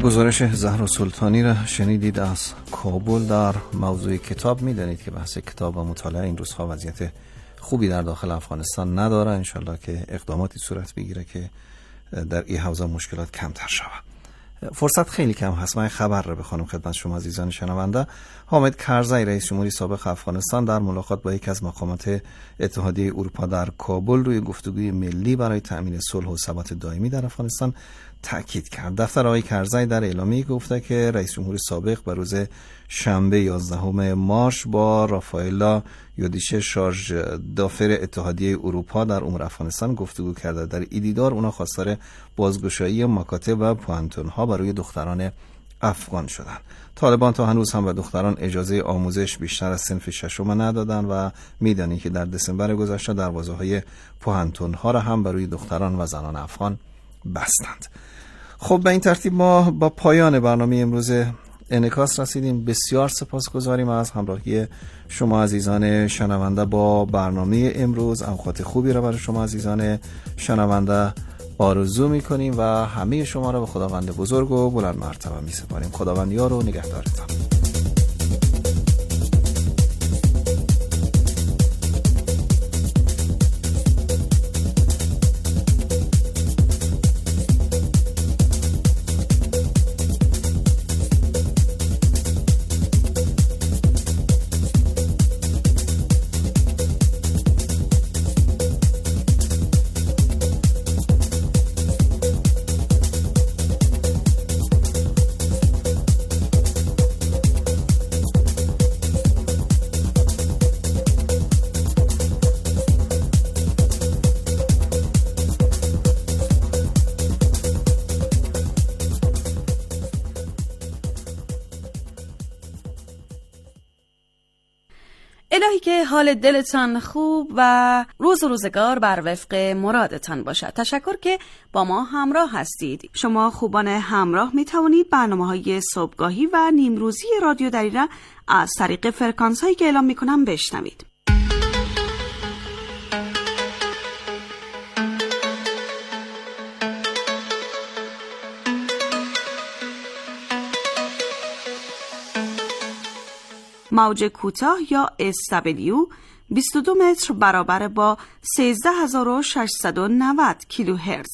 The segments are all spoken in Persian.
گزارش زهرا سلطانی را شنیدید از کابل در موضوع کتاب. میدانید که بحث کتاب و مطالعه این روزها وضعیت خوبی در داخل افغانستان نداره. انشالله که اقداماتی صورت بگیره که در این حوزه مشکلات کمتر شود. فرصت خیلی کم هست. من خبر را بخوانم خدمت شما عزیزان شنونده. حامد کرزی رئیس جمهوری سابق افغانستان در ملاقات با یکی از مقامات اتحادیه اروپا در کابل روی گفتگوی ملی برای تأمین صلح و ثبات دائمی در افغانستان تأکید کرد. دفتر آقای کرزی در اعلامیه گفته که رئیس جمهور سابق بر روز شنبه 11 مارس با رافائلا یودیشه شارژ دافر اتحادیه اروپا در امور افغانستان گفتگو کرده. در این دیدار اونا خواستار بازگشایی مکاتب و پوانتون‌ها برای دختران افغان شدند. طالبان تا هنوز هم به دختران اجازه آموزش بیشتر از صنف ششم ندادن و میدانی که در دسامبر گذشته دروازه‌های پوانتون‌ها را هم برای دختران و زنان افغان بستند. خب به این ترتیب ما با پایان برنامه امروز انعکاس رسیدیم. بسیار سپاسگزاریم از همراهی شما عزیزان شنونده با برنامه امروز. اوقات خوبی را برای شما عزیزان شنونده آرزو میکنیم و همه شما را به خداوند بزرگ و بلند مرتبه میسپاریم. خداوند یار و نگهدارتان. الهی که حال دلتان خوب و روز و روزگار بر وفق مرادتان باشد. تشکر که با ما همراه هستید. شما خوبان همراه می توانید برنامه‌های صبحگاهی و نیمروزی رادیو دریرا از طریق فرکانس هایی که اعلام می کنم بشنوید. موج کوتاه یا SW 22 متر برابر با 13690 کیلوهرتز.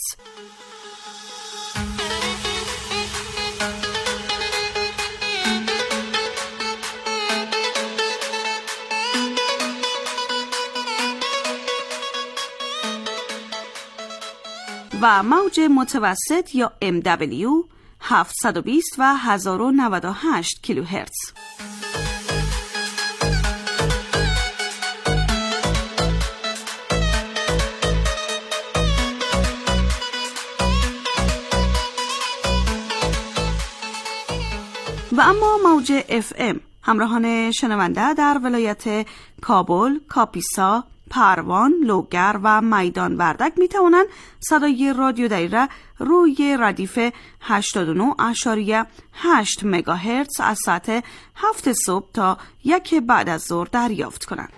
و موج متوسط یا MW 720 و 1098 کیلوهرتز. و اما موج FM همراهان شنونده در ولایت کابل، کاپیسا، پروان، لوگر و میدان وردک می توانند صدای رادیو دریرا روی ردیف 89.8 مگاهرتز از ساعت 7 صبح تا 1 بعد از ظهر دریافت کنند.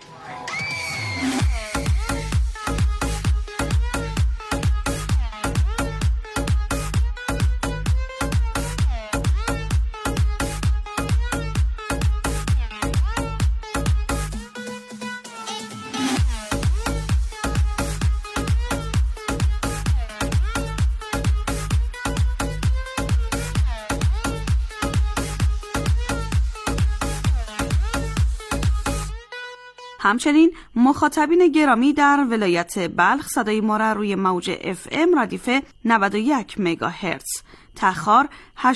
همچنین مخاطبین گرامی در ولایت بلخ صدای ما را روی موج FM ردیف 91 مگاهرتز، تخار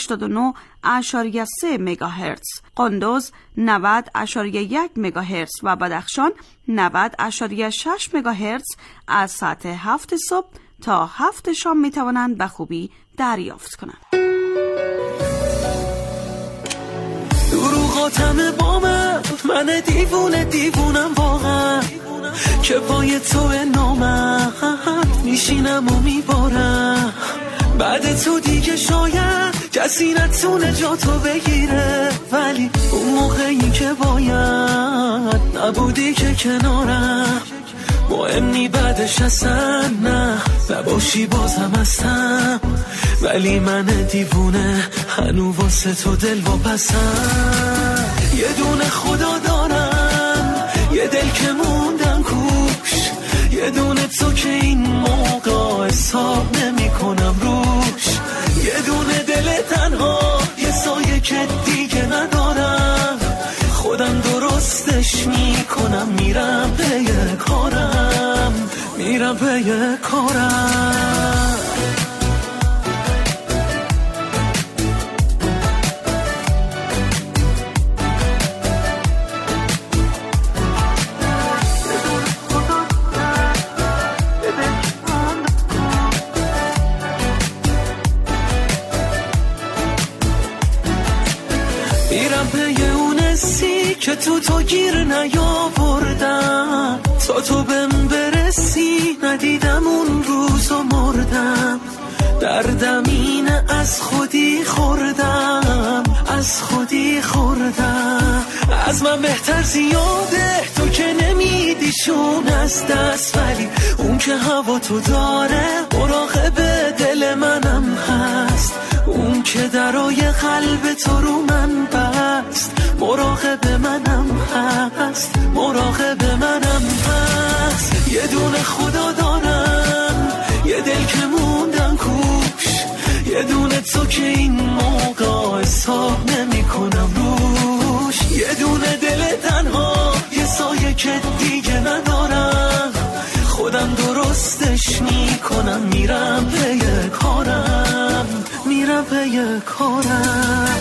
89.3 مگاهرتز، قندوز 90.1 مگاهرتز و بدخشان 90.6 مگاهرتز از ساعت 7 صبح تا 7 شام می توانند به خوبی دریافت کنند. دروغاتم با من دیوونم واقعا که پای تو نامرد میشینم و میبارم. بعد تو دیگه شاید کسی نتونه جا تو بگیره، ولی اون موقعی که باید نبودی که کنارم. مهم نی بعدش اصلا نه نباشی بازم هستم، ولی من دیوونه هنو واسه تو دل واپسم. یه دونه خدا دارم، یه دل که موندم کوش، یه دونه تو که این موقع حساب نمی کنم روش. یه دونه دل تنها، یه سایه که دیگه ندارم، خودم درستش می کنم، میرم به کارم، میرم به کارم. که تو گیر نیاوردم، تا تو بهم برسی ندیدم اون روزو مردم. دردم اینه از خودی خوردم، از خودی خوردم. از من بهتر زیاده تو که نمیدیشون از دست، ولی اون که هوا تو داره مراقب دل منم هست. اون که درای قلب تو رو من بست، مراقب منم هست، مراقب منم هست. یه دونه خدا دارم، یه دل که موندم کوش، یه دونه تو که این موقع حساب نمی کنم روش. یه دونه دل تنها، یه سایه که دیگه ندارم، خودم درستش می کنم، میرم به کارم، میرم به کارم.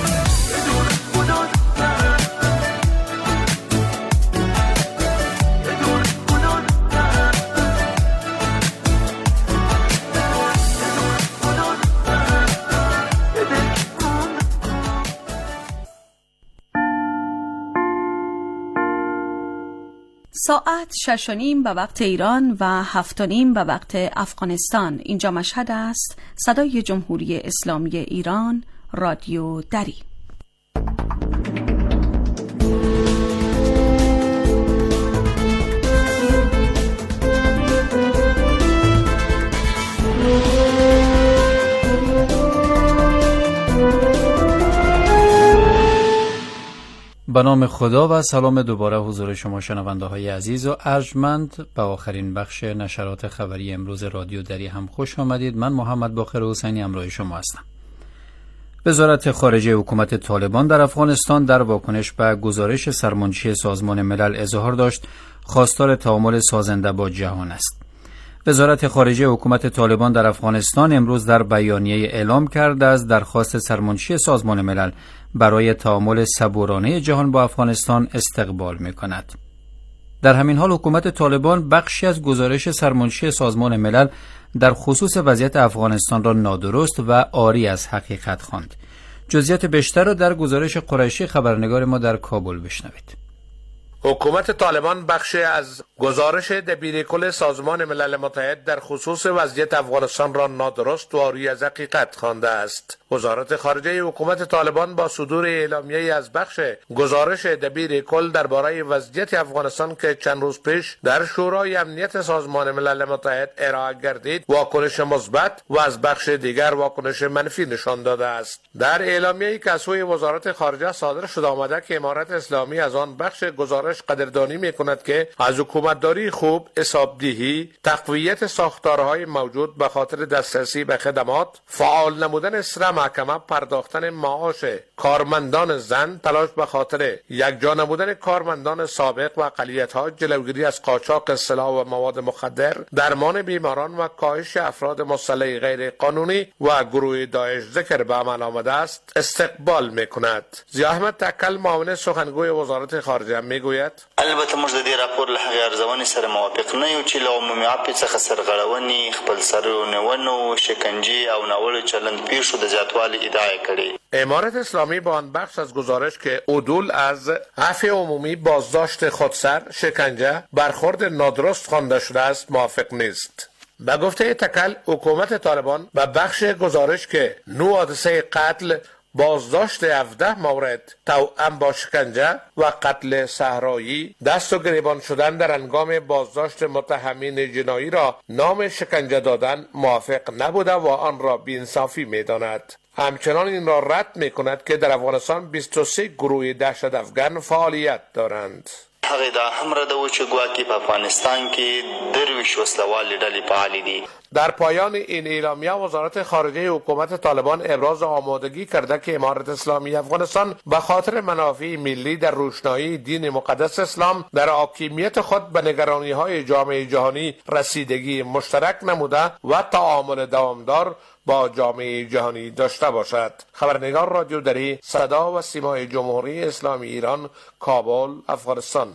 ساعت 6:30 به وقت ایران و 7:30 به وقت افغانستان. اینجا مشهد است. صدای جمهوری اسلامی ایران، رادیو دری. به نام خدا و سلام دوباره حضور شما شنونده های عزیز و ارجمند. به آخرین بخش نشرات خبری امروز رادیو دری هم خوش آمدید. من محمد باقر حسینی همراه شما هستم. وزارت خارجه حکومت طالبان در افغانستان در واکنش به گزارش سرمنشی سازمان ملل اظهار داشت خواستار تعامل سازنده با جهان است. وزارت خارجه حکومت طالبان در افغانستان امروز در بیانیه اعلام کرد از درخواست سرمنشی سازمان ملل برای تعامل صبورانه جهان با افغانستان استقبال می‌کند. در همین حال حکومت طالبان بخشی از گزارش سرمنشی سازمان ملل در خصوص وضعیت افغانستان را نادرست و عاری از حقیقت خواند. جزئیات بیشتر را در گزارش قریشی خبرنگار ما در کابل بشنوید. حکومت طالبان بخشی از گزارش دبیرکل سازمان ملل متحد در خصوص وضعیت افغانستان را نادرست و عاری از حقیقت خوانده است. وزارت خارجه حکومت طالبان با صدور اعلامیه‌ای از بخش گزارش دبیرکل درباره وضعیت افغانستان که چند روز پیش در شورای امنیت سازمان ملل متحد ارائه گردید واکنش مثبت و از بخش دیگر واکنش منفی نشان داده است. در اعلامیه‌ای که از سوی وزارت خارجه صادر شده آمده که امارت اسلامی از آن بخش گزارش قدردانی می‌کند که از حکومتداری خوب، حسابدهی، تقویت ساختارهای موجود به خاطر دسترسی به خدمات، فعال نمودن سر محکمه، پرداختن معاش کارمندان زن، تلاش به خاطر یکجا نبودن کارمندان سابق و اقلیت‌ها، جلوگیری از قاچاق سلاح و مواد مخدر، درمان بیماران و کاهش افراد مسلح غیر قانونی و گروه داعش ذکر به عمل آمده است، استقبال می‌کند. ضیاء احمد تکل معاون سخنگوی وزارت خارجه میگوید: البته موږ د دې راپور له هغې ارزونې سره موافق نه یو چې له عمومي عافیې څخه سرغړونې، خپلسرونه‌ونو، شکنجې او ناوړه چلند پیښو د زیاتوالي ادعا کړې. امارت اسلامی با آن بخش از گزارش که عدول از عفو عمومی، بازداشت خودسر، شکنجه، برخورد نادرست خوانده شده است موافق نیست. به گفته تکل حکومت طالبان به بخش گزارش که 9 حادثه قتل، بازداشت 17 مورد توأم با شکنجه و قتل صحرایی، دست و گریبان شدن در هنگام بازداشت متهمین جنایی را نام شکنجه دادن موافق نبوده و آن را بی‌انصافی می‌داند. همچنان این را رد می‌کند که در افغانستان 23 گروه دهشت افغان فعالیت دارند. هغه دا هم ردو چې ګواکې په افغانستان کې درویش وسلوال ډلې فعالې دي. در پایان این اعلامیه وزارت خارجه حکومت طالبان ابراز آمادگی کرده که امارت اسلامی افغانستان به خاطر منافع ملی در روشنایی دین مقدس اسلام در حاکمیت خود به نگرانی‌های جامعه جهانی رسیدگی مشترک نموده و تعامل دوامدار با جامعه جهانی داشته باشد. خبرنگار رادیو دری، صدا و سیمای جمهوری اسلامی ایران، کابل، افغانستان.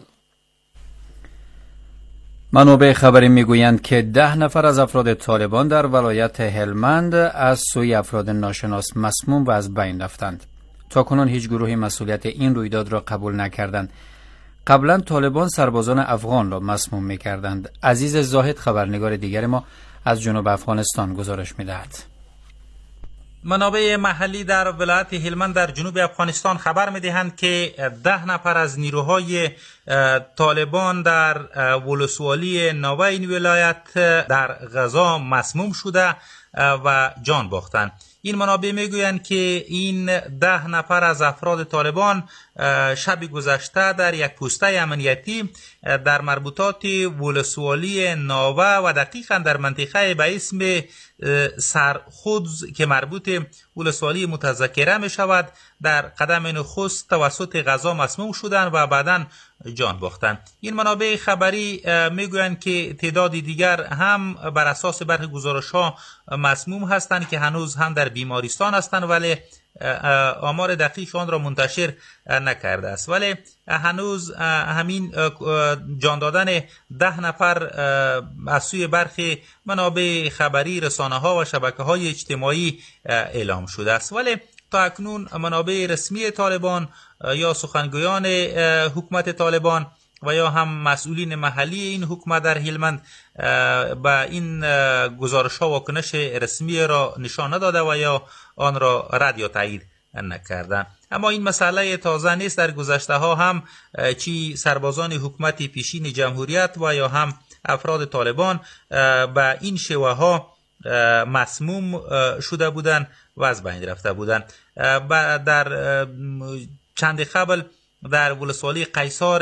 منابع خبری میگویند که 10 نفر از افراد طالبان در ولایت هلمند از سوی افراد ناشناس مسموم و از بین رفتند. تاکنون هیچ گروهی مسئولیت این رویداد را قبول نکردند. قبلا طالبان سربازان افغان را مسموم میکردند. عزیز زاهد خبرنگار دیگر ما از جنوب افغانستان گزارش میدهد. منابع محلی در ولایت هلمند در جنوب افغانستان خبر می‌دهند که 10 نفر از نیروهای طالبان در ولسوالی نوه این ولایت در غزا مسموم شده و جان باختند. این منابع میگویند که این 10 نفر از افراد طالبان شب گذشته در یک پوسته امنیتی در مربوطات ولسوالی ناوه و دقیقاً در منطقه به اسم سرخودز که مربوط ولسوالی متذکره می شود در قدم نخست توسط غزا مسموم شدند و بعداً جان باختند. این منابع خبری میگویند که تعداد دیگر هم بر اساس برخی گزارش‌ها مسموم هستند که هنوز هم در بیمارستان هستند، ولی آمار دقیق آن را منتشر نکرده است. ولی هنوز همین جان دادن 10 نفر از سوی برخی منابع خبری، رسانه‌ها و شبکه‌های اجتماعی اعلام شده است. ولی تا اکنون منابع رسمی طالبان یا سخنگویان حکومت طالبان و یا هم مسئولین محلی این حکومت در هلمند با این گزارش ها واکنش رسمی را نشان نداده و یا آن را رد یا تایید نکردند. اما این مسئله تازه نیست. در گذشته ها هم چی سربازان حکومت پیشین جمهوریت و یا هم افراد طالبان با این شیوه ها مسموم شده بودند و از بین رفته بودند. در چند قبل در ولسوالی قیصار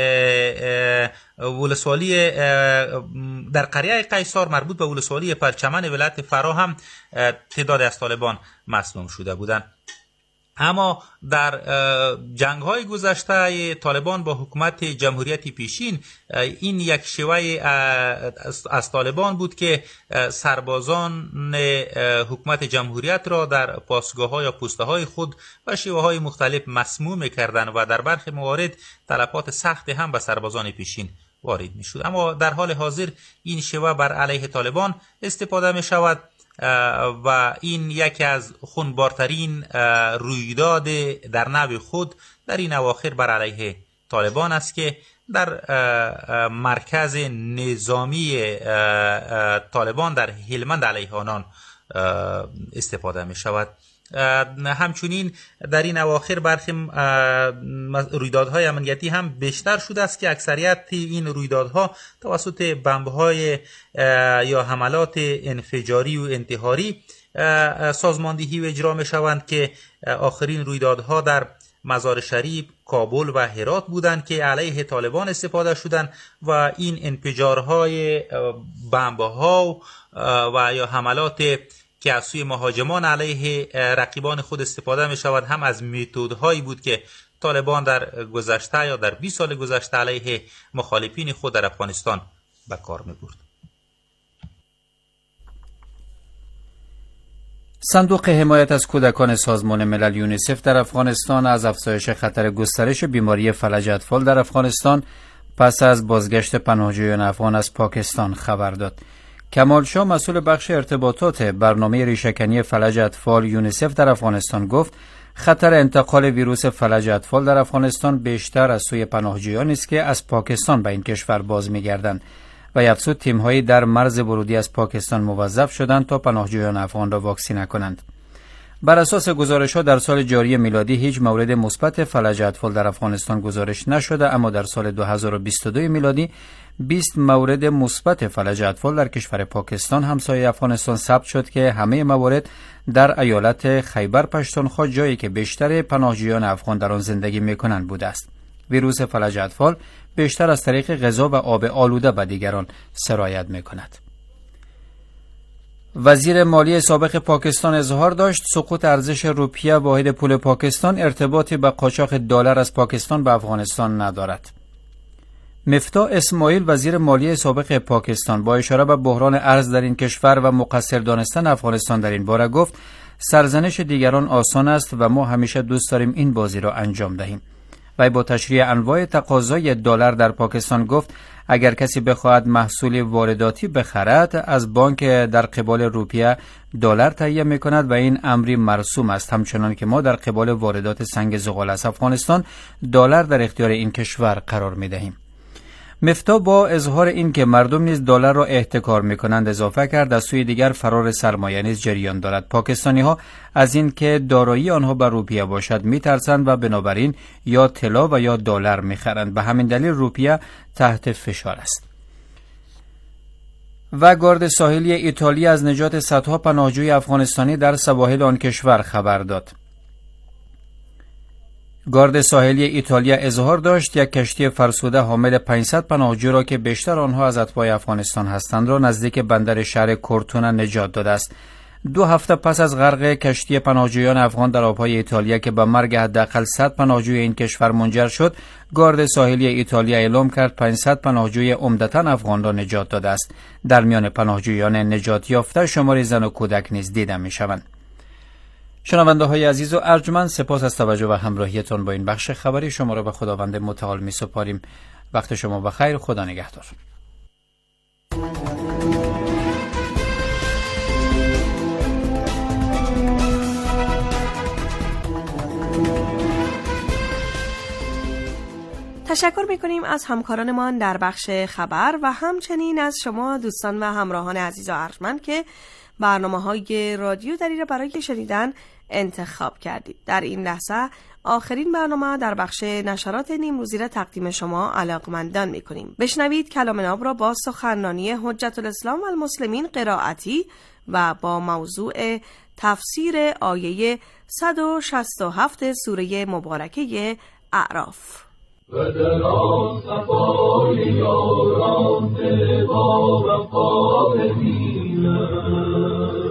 در قریه قیصار مربوط به ولسوالی پرچمن ولایت فرا هم تعداد از طالبان مسموم شده بودند. اما در جنگ‌های گذشته طالبان با حکومت جمهوریت پیشین این یک شیوه از طالبان بود که سربازان حکومت جمهوریت را در پاسگاه‌ها یا پوسته‌های خود و شیوه‌های مختلف مسموم می‌کردند و در برخی موارد تلفات سخت هم به سربازان پیشین وارد می‌شد. اما در حال حاضر این شیوه بر علیه طالبان استفاده می‌شود و این یکی از خونبارترین رویداد در نوع خود در این اواخر بر علیه طالبان است که در مرکز نظامی طالبان در هلمند علیه آنان استفاده می شود. همچنین در این اواخر برخی رویدادهای امنیتی هم بیشتر شده است که اکثریت این رویدادها توسط بمب‌های یا حملات انفجاری و انتحاری سازماندهی و اجرا می شوند که آخرین رویدادها در مزار شریف، کابل و هرات بودند که علیه طالبان استفاده شدند و این انفجارهای بمب‌ها و یا حملات که از سوی مهاجمان علیه رقیبان خود استفاده می شود هم از متدهایی بود که طالبان در گذشته یا در 20 سال گذشته علیه مخالفین خود در افغانستان به کار می برد. صندوق حمایت از کودکان سازمان ملل یونیسف در افغانستان از افزایش خطر گسترش بیماری فلج اطفال در افغانستان پس از بازگشت پناهجویان افغان از پاکستان خبر داد. کمال شاه مسئول بخش ارتباطات برنامه ریشه‌کنی فلج اطفال یونیسف در افغانستان گفت خطر انتقال ویروس فلج اطفال در افغانستان بیشتر از سوی پناهجویان است که از پاکستان به این کشور باز می‌گردند و افزود تیم‌هایی در مرز ورودی از پاکستان موظف شدند تا پناهجویان افغان را واکسینه کنند. بر اساس گزارش‌ها در سال جاری میلادی هیچ مورد مثبت فلج اطفال در افغانستان گزارش نشده، اما در سال 2022 میلادی 20 مورد مثبت فلج اطفال در کشور پاکستان همسایه افغانستان ثبت شد که همه موارد در ایالت خیبر پشتونخوا، جایی که بیشتر پناهجویان افغان در آن زندگی می‌کنند بوده است. ویروس فلج اطفال بیشتر از طریق غذا و آب آلوده به دیگران سرایت می‌کند. وزیر مالی سابق پاکستان اظهار داشت سقوط ارزش روپیه واحد پول پاکستان ارتباطی به قاچاق دلار از پاکستان به افغانستان ندارد. مفتاح اسماعیل وزیر مالی سابق پاکستان با اشاره به بحران ارز در این کشور و مقصر دانستن افغانستان در این باره گفت سرزنش دیگران آسان است و ما همیشه دوست داریم این بازی را انجام دهیم. و با تشریح انواع تقاضای دلار در پاکستان گفت اگر کسی بخواهد محصول وارداتی بخرد از بانک در قبال روپیه دلار تهیه می‌کند و این امری مرسوم است، همچنان که ما در قبال واردات سنگ زغال از افغانستان دلار در اختیار این کشور قرار می‌دهیم. مفتاح با اظهار این که مردم نیز دلار را احتکار می‌کنند اضافه کرد از سوی دیگر فرار سرمایه نیز جریان دارد. پاکستانی‌ها از این که دارایی آنها بر روپیه باشد می‌ترسند و بنابراین یا طلا و یا دلار می‌خرند. به همین دلیل روپیه تحت فشار است. و گارد ساحلی ایتالیا از نجات صدها پناهجوی افغانستانی در سواحل آن کشور خبر داد. گارد ساحلی ایتالیا اظهار داشت یک کشتی فرسوده حامل 500 پناهجو را که بیشتر آنها از اتباع افغانستان هستند را نزدیک بندر شهر کورتونا نجات داده است. 2 هفته پس از غرق کشتی پناهجویان افغان در آبهای ایتالیا که به مرگ حداقل 100 پناهجوی این کشور منجر شد، گارد ساحلی ایتالیا اعلام کرد 500 پناهجوی عمدتاً افغان را نجات داده است. در میان پناهجویان نجات یافته شماری زن و کودک نیز دیده می‌شوند. شنونده های عزیز و ارجمند، سپاس از توجه و همراهیتان با این بخش خبری. شما را به خداوند متعال می سپاریم. وقت شما بخیر. خدا نگهدار. تشکر می‌کنیم از همکارانمان در بخش خبر و همچنین از شما دوستان و همراهان عزیز و ارجمند که برنامه‌های رادیو دری را برای شنیدن انتخاب کردید. در این لحظه آخرین برنامه در بخش نشرات نیمروزی را تقدیم شما علاقمندان می‌کنیم. بشنوید کلام ناب را با سخنرانی حجت الاسلام و المسلمین قرائتی و با موضوع تفسیر آیه 167 سوره مبارکه اعراف. و در آن صفای یاران دل با وفا ببینم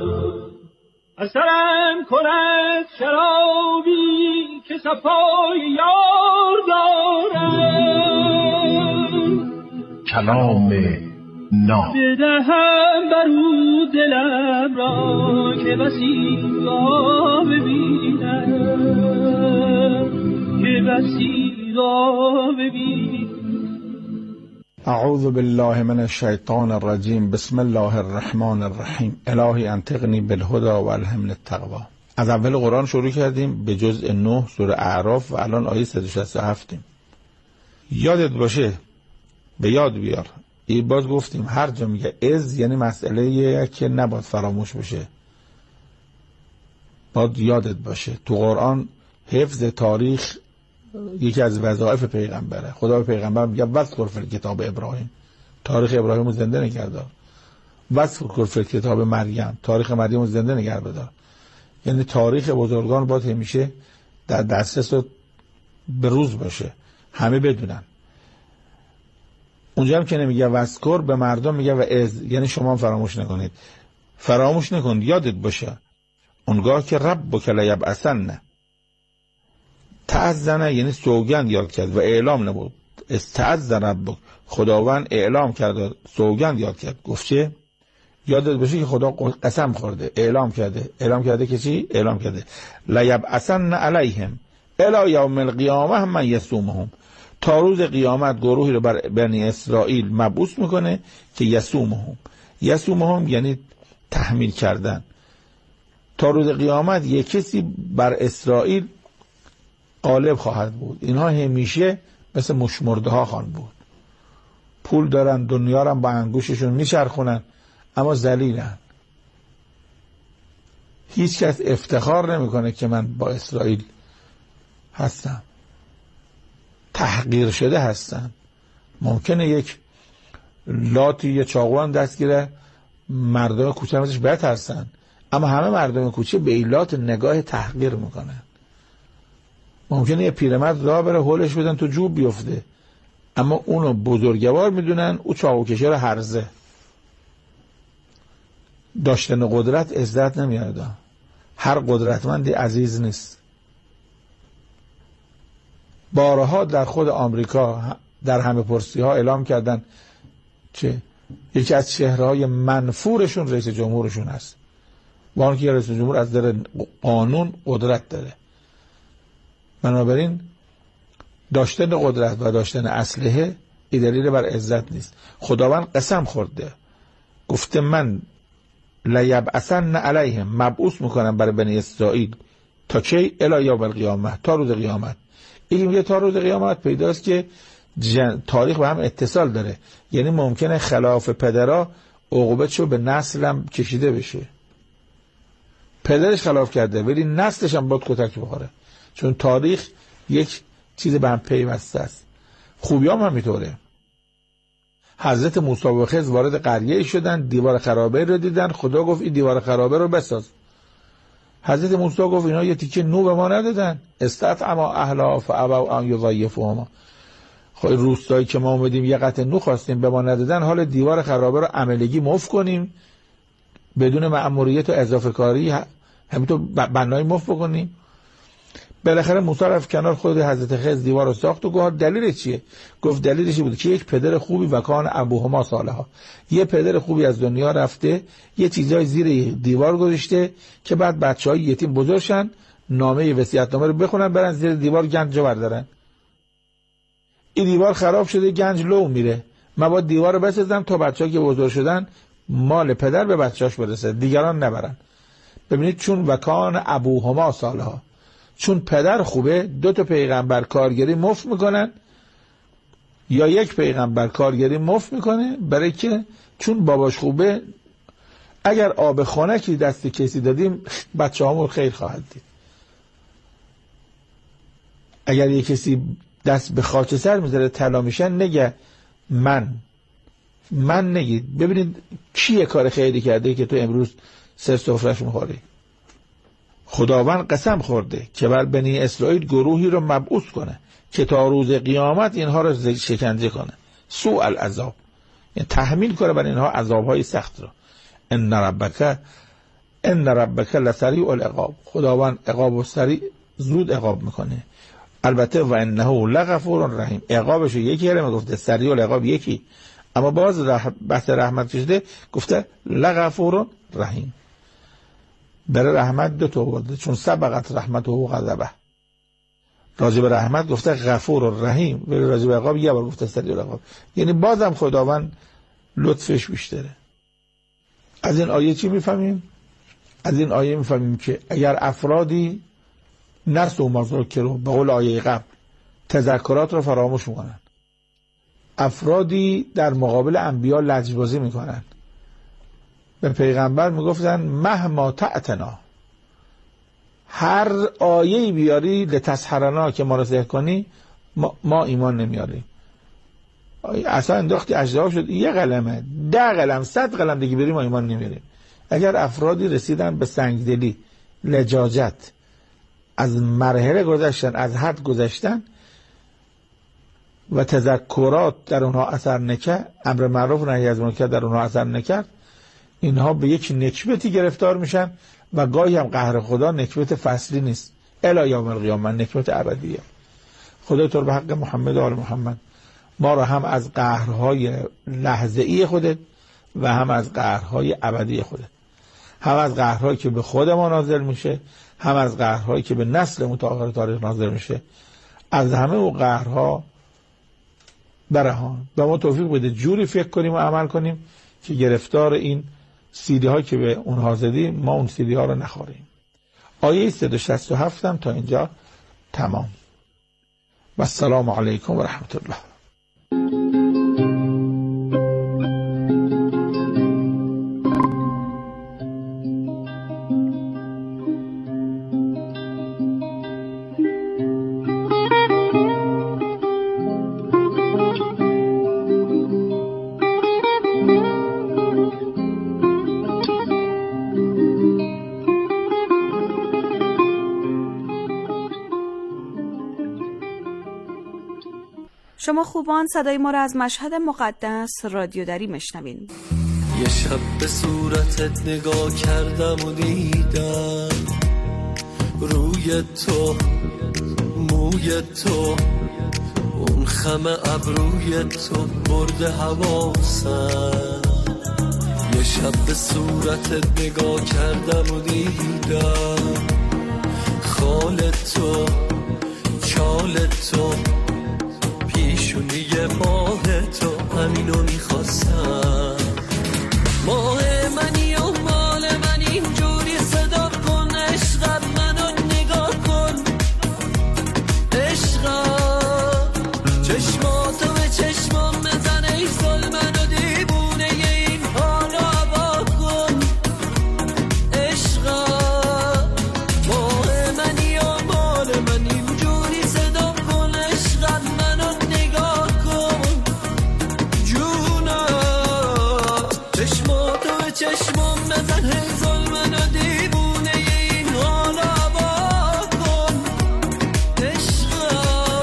اثرم کند شرابی که صفای یار دارم کلام ناب بدهم برو دلم را که وسیقا ببینم که وسیقا ببینم. اعوذ بالله من الشیطان الرجیم. بسم الله الرحمن الرحیم. الهی انطقنی بالهدى و الهمنی التقوی. از اول قرآن شروع کردیم به جزء 9 سوره اعراف و الان آیه 167. یادت باشه، به یاد بیار. این باز گفتیم هر جا میگه از یعنی مسئله که نباید فراموش بشه، باید یادت باشه. تو قرآن حفظ تاریخ یکی از وظایف پیغمبره. خدا به پیغمبر میگه وذکر فی کتاب ابراهیم، تاریخ ابراهیم رو زنده نگه دار. وذکر فی کتاب مریم، تاریخ مریم رو زنده نگه دار. یعنی تاریخ بزرگان باید همیشه در دسترس و به روز باشه، همه بدونن. اونجا هم که نمیگه وذکر، به مردم میگه و از، یعنی شما فراموش نکنید. فراموش نکن، یادت باشه. اونگاه که ربک لیبعثن، تعذن یعنی سوگند یاد کرد و اعلام نبود. استعذ ربک، خداوند اعلام کرد و سوگند یاد کرد. گفت چه؟ یادت باشه که خدا قسم خورده، اعلام کرده که چی؟ اعلام کرده لیبعثن علیهم الی یوم القیامه من یصومهم، تا روز قیامت گروهی رو بر بنی اسرائیل مبعوث میکنه که یصومهم یعنی تحمیل کردن. تا روز قیامت یک کسی بر اسرائیل غالب خواهد بود. اینها همیشه مثل مشمرده ها خواهند بود، پول دارن، دنیا رو با انگوششون میچرخونن، اما ذلیلن. هیچ کس افتخار نمیکنه که من با اسرائیل هستم، تحقیر شده هستن. ممکنه یک لاتی یه چاقو هم دست گیره، مردم کوچه ازش بترسن، اما همه مردم کوچه به این لات نگاه تحقیر میکنن. ممکنه یه پیرمرد راه بره هولش بدن تو جوب بیفته، اما اونو بزرگوار میدونن، او چاقو کشه رو هرزه. داشتن قدرت عزت نمیاره، هر قدرتمندی عزیز نیست. بارها در خود آمریکا در همه پرسی ها اعلام کردن که یکی از چهره‌های منفورشون رئیس جمهورشون هست، با آنکه رئیس جمهور از در قانون قدرت داره. بنابراین داشتن قدرت و داشتن اسلحه این دلیل بر عزت نیست. خداوند قسم خورده، گفته من لیبعثن علیهم، مبعوث میکنم برای بنی اسرائیل تا کی؟ الی یوم القیامه، تا روز قیامت. این میگه تا روز قیامت پیداست که تاریخ با هم اتصال داره، یعنی ممکنه خلاف پدرها عقوبتشو به نسلم کشیده بشه. پدرش خلاف کرده ولی نسلش هم باید کتک بخوره، چون تاریخ یک چیز به هم پیوسته است. خوبیام هم میطوره. حضرت موسی و خضر وارد قریه شدن، دیوار خرابه رو دیدن، خدا گفت این دیوار خرابه رو بساز. حضرت موسی گفت اینا یه تیکه نو به ما ندادن، استطعما اهلها فابوا ان یضیفوهما. خب روستایی که ما اومدیم یه قطعه نو خواستیم به ما ندادن، حال دیوار خرابه رو عملگی مفت کنیم بدون مأموریت و اضافه کاری، همینطور بنای مفت بکنیم. بالاخره موسی رفت کنار، خود حضرت خضر دیوار رو ساخت و گفت دلیلش چیه؟ گفت دلیلش بود که یک پدر خوبی و کان ابوهما صالحا، یه پدر خوبی از دنیا رفته، یه چیزای زیر دیوار گذاشته که بعد بچهای یتیم بزرگشن، نامه وصیت‌نامه رو بخونن برن زیر دیوار گنج بردارن. این دیوار خراب شده، گنج لو میره، من باید دیوار رو بسازم تا بچه‌ها که بزرگ شدن مال پدر به بچه‌اش برسه، دیگران نبرن. ببینید چون وکان ابوهما صالحا، چون پدر خوبه، دو تا پیغمبر کارگری مفت میکنن، یا یک پیغمبر کارگری مفت میکنه، برای که چون باباش خوبه اگر آب خنکی دست کسی دادیم بچه همون خیر خواهد دید. اگر یک کسی دست به خاک سر میذاره طلا میشن، نگه من نگید. ببینید کیه کار خیری کرده که تو امروز سر سفرش میخوری. خداوند قسم خورده که بر بنی اسرائیل گروهی رو مبعوث کنه که تا روز قیامت اینها رو شکنجه کنه، سوء العذاب، یعنی تحمیل کنه بر اینها عذابهای سخت رو. ان ربک لسریع العقاب، خداوند عقاب و سریع زود عقاب میکنه. البته و انه لغفور رحیم، عقابش یکی هره، گفته سریع العقاب یکی، اما باز بحث رحمت کشیده گفته لغفور رحیم. برای رحمت دو تا آورده، چون سبقت رحمت و غضبه. راجب رحمت گفته غفور و رحیم، ولی راجب عقاب یه بار گفته سریع العقاب، یعنی بازم خداوند لطفش بیشتره. از این آیه چی میفهمیم؟ از این آیه میفهمیم که اگر افرادی نسوا ما ذکروا، به قول آیه قبل، تذکرات رو فراموش میکنن، افرادی در مقابل انبیا لجبازی میکنن، به پیغمبر میگفتن مهما تأتنا، هر آیه‌ای بیاری لتسحرنا که ما رو سحر کنی، ما ایمان نمیاریم. اصلا انداختی اجزا شد، یه قلمه 10 قلم 100 قلم دیگه بریم ما ایمان نمیاریم. اگر افرادی رسیدن به سنگدلی، لجاجت، از مرحله گذشتن، از حد گذشتن و تذکرات در اونها اثر نکرد، امر معروف و نهی از منکر در اونها اثر نکرد، اینها به یک نکبتی گرفتار میشن و گاهی هم قهر خدا نکبت فصلی نیست، الی یوم القیامه، نکبت ابدیه. خدا تو به حق محمد و آل محمد ما را هم از قهرهای لحظه‌ای خودت و هم از قهرهای ابدی خودت، هم از قهرهایی که به خود ما نازل میشه، هم از قهرهایی که به نسل متأخر تاریخ نازل میشه، از همه اون قهرها برهان. و ما توفیق بده جوری فکر کنیم و عمل کنیم که گرفتار این سیدی ها که به اونها زدیم ما اون سیدی ها رو نخوریم. آیه 167 هم تا اینجا تمام. و السلام علیکم و رحمت الله. شما خوبان صدای ما را از مشهد مقدس رادیو دری میشنوین. یه شب به صورتت نگاه کردم و دیدم روی تو، موی تو، اون خم ابروی تو برده حواسم. یه شب به صورتت نگاه کردم و دیدم خال تو، چال تو، پیشونی ماه تو، همینو میخواستم. ماه منی و مال من اینجوری صدا کن، عشقم منو نگاه کن، عشقم چشماتو به چشمام بزن، ای ظلمن و دیوونه این حالو عبا کن، عشقم ماه منی و مال من اینجوری صدا کن، عشقم منو نگاه کن، جونم چشماتو به چشمام بزن، ای ظلمن و دیوونه این حالو عبا کن، عشقم.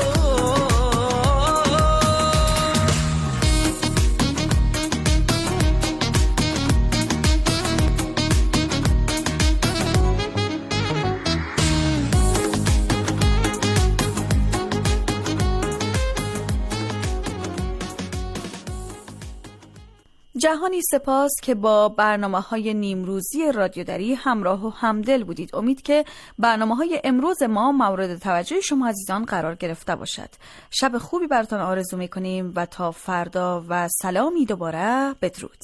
جهانی سپاس که با برنامه‌های نیمروزی رادیو دری همراه و همدل بودید. امید که برنامه‌های امروز ما مورد توجه شما عزیزان قرار گرفته باشد. شب خوبی براتون آرزو می‌کنیم و تا فردا و سلامی دوباره، بدرود.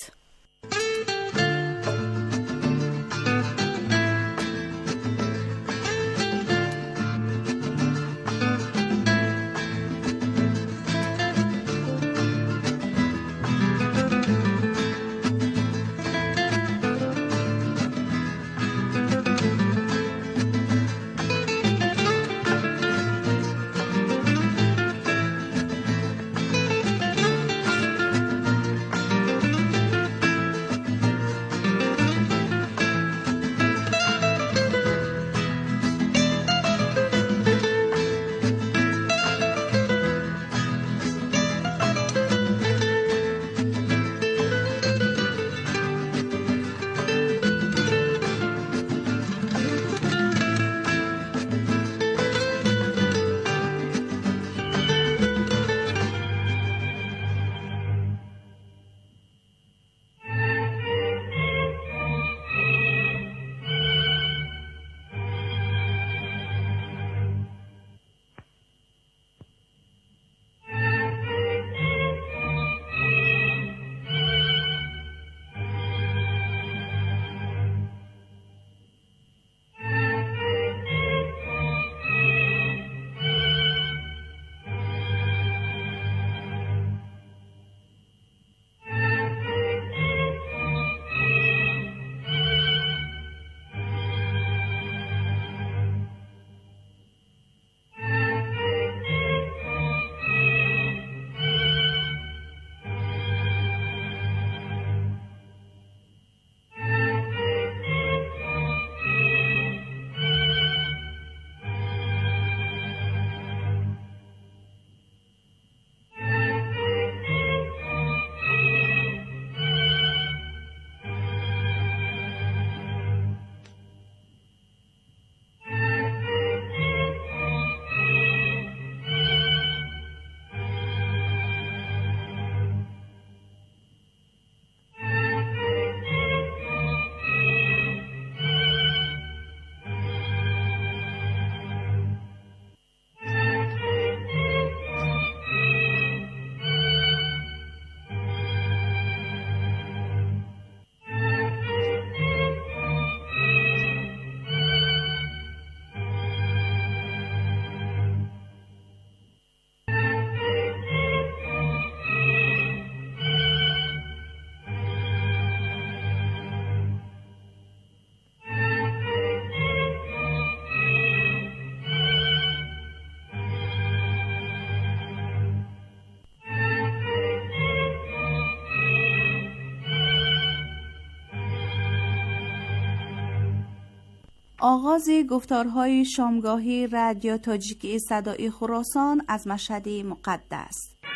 آغاز گفتارهای شامگاهی رادیو تاجیکی صدای خراسان از مشهد مقدس.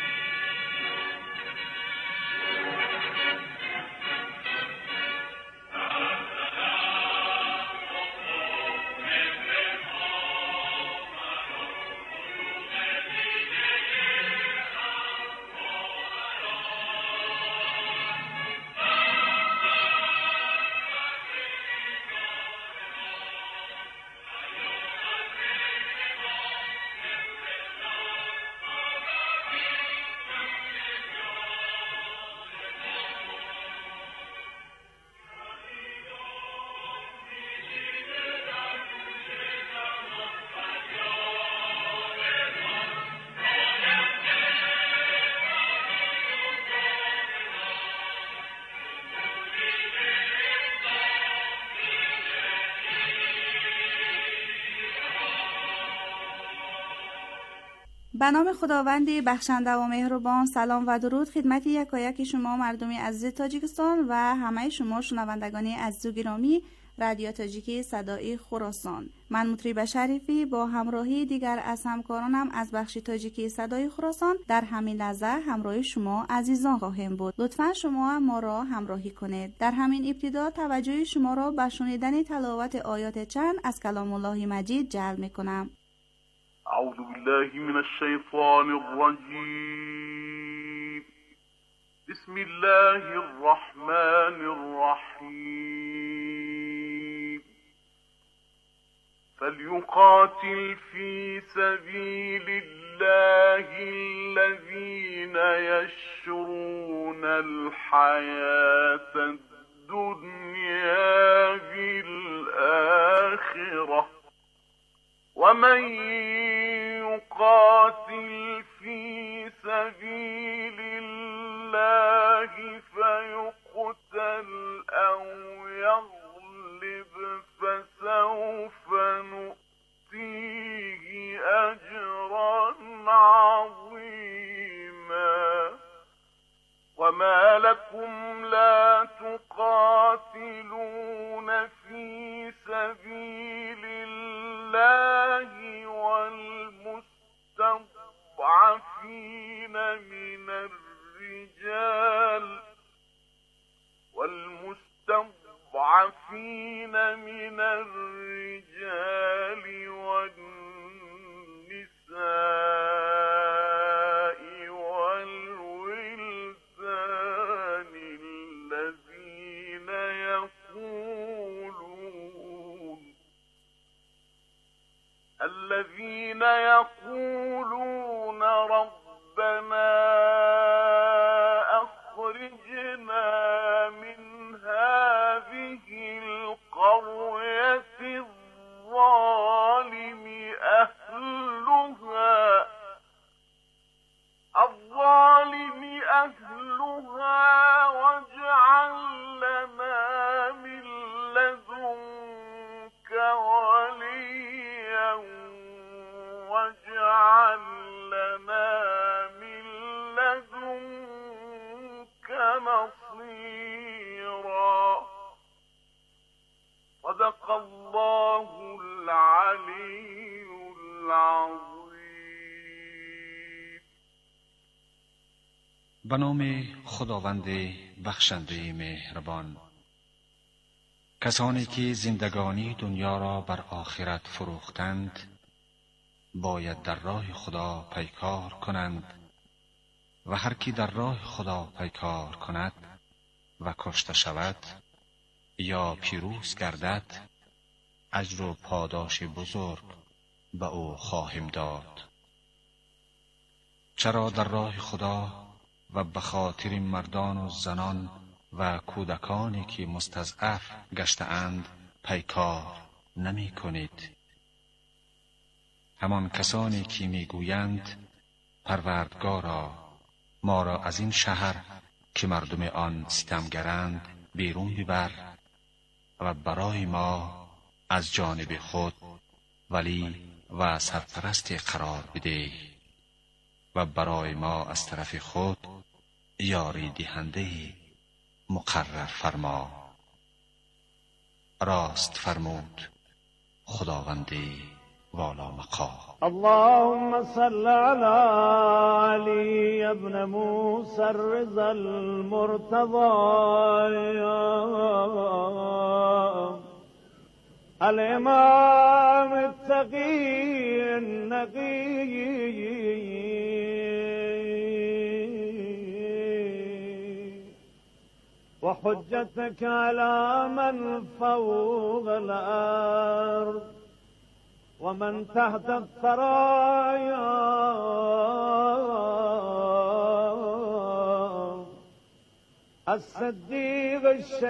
به نام خداوند بخشنده و مهربان، سلام و درود خدمت یکایک شما مردم عزیز تاجیکستان و همه شما شنوندگان عزیز و گرامی رادیو تاجیکی صدای خراسان. من مطرب شریفی با همراهی دیگر از همکارانم از بخش تاجیکی صدای خراسان در همین لحظه همراه شما عزیزان خواهیم بود. لطفا شما ما را همراهی کنید. در همین ابتدا توجه شما را به شنیدن تلاوت آیات چند از کلام الله مجید جلب می‌کنم. اعوذ بالله من الشیطان الرجیم. بسم الله الرحمن الرحیم. فليقاتل في سبيل الله الذين يشرون الحياة الدنيا بالآخرة ومن يقاتل في سبيل الله فيقتل أو يغلب فسوف نؤتيه أجرا عظيما. وما لكم لا تقاتلون في سبيل الله والمستضعفين من الرجال والنساء والولدان الذين يقولون ربنا أخرجنا من هذه القرية الظالم أهلها واجعل لنا من لدنك وليا واجعل لنا من لدنك نصيرا. صدق الله العلي العظيم. به نام خداوند بخشنده مهربان. کسانی که زندگانی دنیا را بر آخرت فروختند باید در راه خدا پیکار کنند و هر کی در راه خدا پیکار کند و کشته شود یا پیروز گردد اجر و پاداش بزرگ به او خواهیم داد. چرا در راه خدا و به خاطر مردان و زنان و کودکانی که مستضعف گشته‌اند پیکار نمی کنید؟ همان کسانی که میگویند پروردگارا ما را از این شهر که مردم آن ستمگرند بیرون ببر و برای ما از جانب خود ولی و سرپرستی قرار بده و برای ما از طرف خود یاری دهنده مقرر فرما. راست فرمود خداوند والا مقام. اللهم صل على علي ابن موسى الرضا المرتضى الإمام التقي النقي وحجتك على من فوق الأرض ومن تحت الثرايا الصديق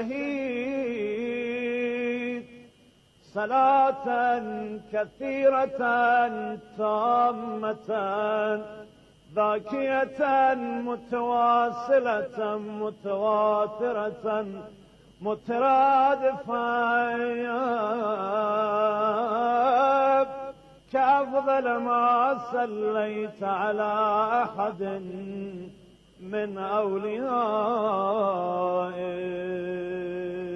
الشهيد صلاة كثيرة تامة ذاكية متواصلة متواترة مترادفة كأفضل ما صليت على أحد من أوليائك.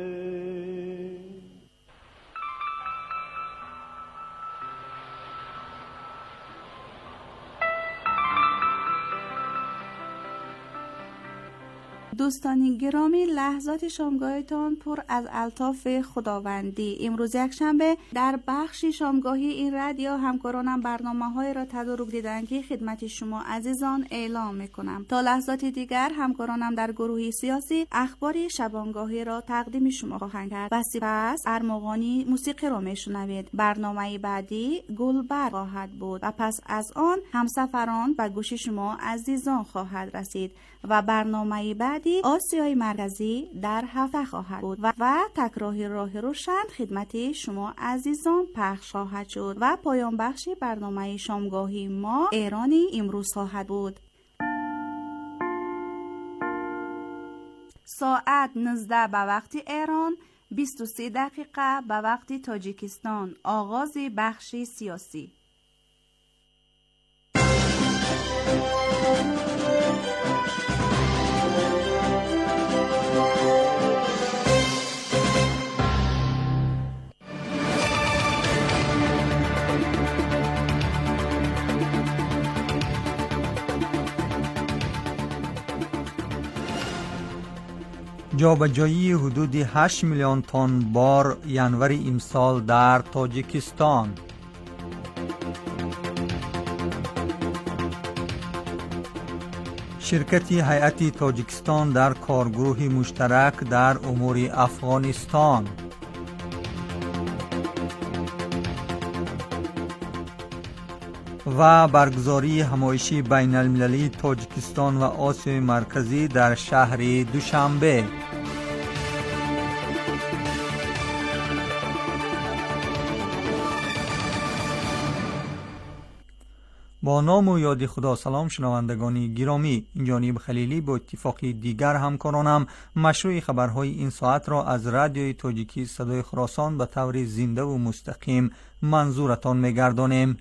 دوستان گرامی، لحظات شامگاهتان پر از الطاف خداوندی. امروز یکشنبه در بخش شامگاهی این رادیو همکارانم برنامه‌های را تدارک دیدن که خدمت شما عزیزان اعلام می‌کنم. تا لحظات دیگر همکارانم در گروه سیاسی اخبار شبانگاهی را تقدیم شما خواهند کرد و سپس ارمغانی موسیقی را میشنوید. برنامه بعدی گلبر خواهد بود و پس از آن همسفران و گوش شما عزیزان خواهد رسید و برنامه بعدی آسیای مرکزی در هفته خواهد بود و تکرار راه روشن خدمت شما عزیزان پخش خواهد شد و پایان بخش برنامه شامگاهی ما ایرانی امروز خواهد بود. ساعت 19 به وقت ایران، 23 دقیقه به وقت تاجیکستان. آغاز بخش سیاسی. جابجایی حدود 8 میلیون تن بار ینور امسال در تاجیکستان. شرکت هیئت تاجیکستان در کارگروه مشترک در امور افغانستان. و برگزاری همایشی بین المللی تاجیکستان و آسیای مرکزی در شهر دوشنبه. با نام و یاد خدا. سلام شنوندگان گرامی، این جانب خلیلی با اتفاق دیگر همکارانم مشروع خبرهای این ساعت را از رادیوی تاجیکی صدای خراسان به طور زنده و مستقیم منظورتان می‌گردانیم.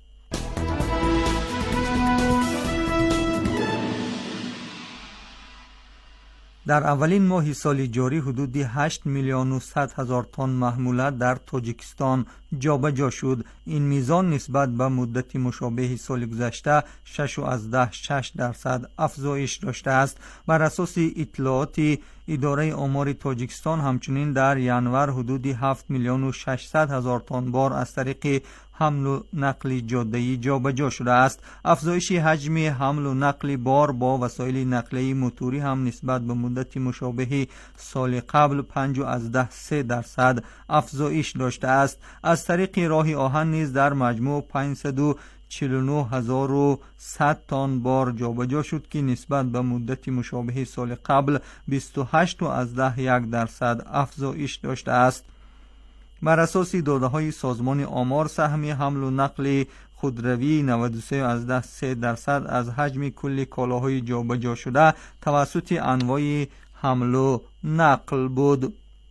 در اولین ماه سال جاری حدود 8 میلیون و 100 هزار تن محمولات در تاجیکستان جابجا شد. این میزان نسبت به مدت مشابه سال گذشته 6.6% افزایش داشته است. بر اساس اطلاعات اداره آمار تاجیکستان همچنین در ینور حدود 7 میلیون و 600 هزار تن بار از طریق حمل و نقل جاده‌ای جابجا شده است. افزایش حجم حمل و نقل بار با وسایل نقلیه موتوری هم نسبت به مدت مشابه سال قبل 5.3% افزایش داشته است. از طریق راه آهن نیز در مجموع 549,100 تن بار جابجا شد که نسبت به مدت مشابه سال قبل 28.1% افزایش داشته است. بر اساس داده‌های سازمان آمار سهم حمل و نقل خودروی 93.3% از حجم کل کالاهای جابجا شده توسط انواع حمل و نقل بود.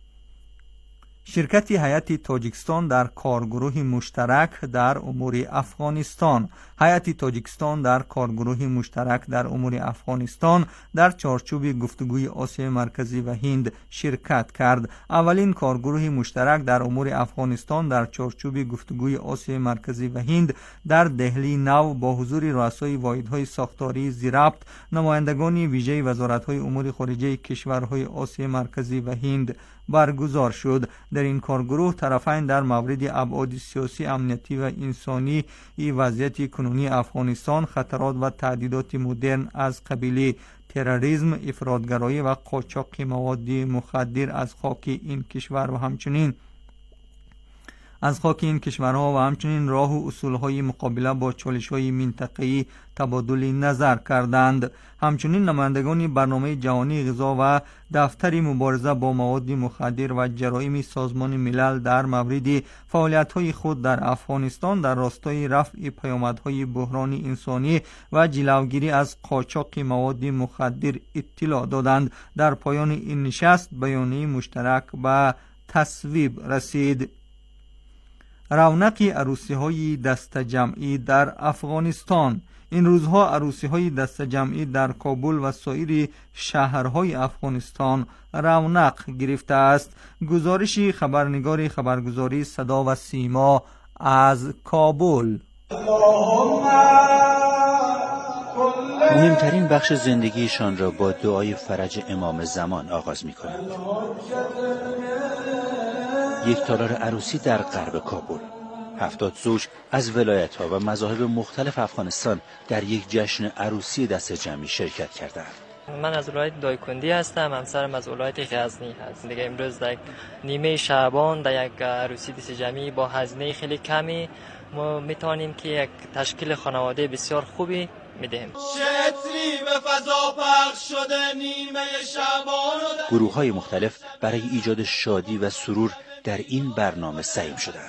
شرکت هیئت تاجیکستان در کارگروه مشترک در امور افغانستان. هیئت تاجیکستان در کارگروه مشترک در امور افغانستان در چارچوب گفتگوی آسیای مرکزی و هند شرکت کرد. اولین کارگروه مشترک در امور افغانستان در چارچوب گفتگوی آسیای مرکزی و هند در دهلی نو با حضور رؤسای واحدهای ساختاری زیربط، نمایندگان ویژه وزارت‌های امور خارجه کشورهای آسیای مرکزی و هند برگزار شد. در این کارگروه طرفین در مورد ابعاد سیاسی، امنیتی و انسانی وضعیت کنونی افغانستان، خطرات و تهدیدات مدرن از قبیل تروریسم، افراطگرایی و قاچاق مواد مخدر از خاک این کشور و همچنین راه و اصولهای مقابله با چالش‌های منطقه‌ای تبادل نظر کردند. همچنین نمایندگان برنامه جهانی غذا و دفتر مبارزه با مواد مخدر و جرایم سازمان ملل در مورد فعالیت‌های خود در افغانستان در راستای رفع پیامدهای بحران انسانی و جلوگیری از قاچاق مواد مخدر اطلاع دادند. در پایان این نشست بیانیه مشترک به تصویب رسید. رونق عروسی‌های دست جمعی در افغانستان. این روزها عروسی‌های دست جمعی در کابل و سایر شهرهای افغانستان رونق گرفته است. گزارشی خبرنگار خبرگزاری صدا و سیما از کابل. مهمترین بخش زندگیشان را با دعای فرج امام زمان آغاز می‌کنند. یک تالار عروسی در غرب کابل. 70 زوج از ولایت‌ها و مذاهب مختلف افغانستان در یک جشن عروسی دست جمعی شرکت کردند. من از ولایت دایکندی هستم، همسرم از ولایت غزنی هست. دیگه امروز در نیمه شعبان در یک عروسی دست جمعی با هزینه خیلی کمی ما میتونیم که یک تشکیل خانواده بسیار خوبی میدهیم. شتری به فضا پخش شده نیمه شعبان. گروه‌های مختلف برای ایجاد شادی و سرور در این برنامه سعیم شدند.